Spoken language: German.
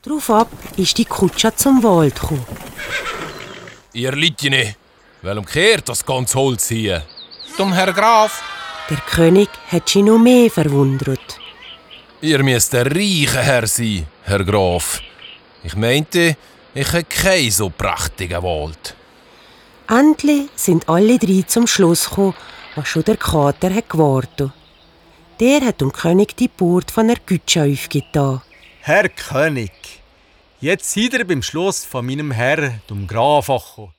Daraufhin ist die Kutsche zum Wald gekommen. Ihr Leutchen, warum kehrt das ganze Holz hier? Zum Herr Graf. Der König hat sich noch mehr verwundert. Ihr müsst ein reicher Herr sein, Herr Graf. Ich meinte, ich hätte keinen so prächtigen Wald. Endlich sind alle drei zum Schluss gekommen, was schon der Kater hat gewartet. Der hat dem König die Geburt von der Kutsche aufgetan. Herr König, jetzt seid ihr beim Schluss von meinem Herrn, dem Graf, angekommen.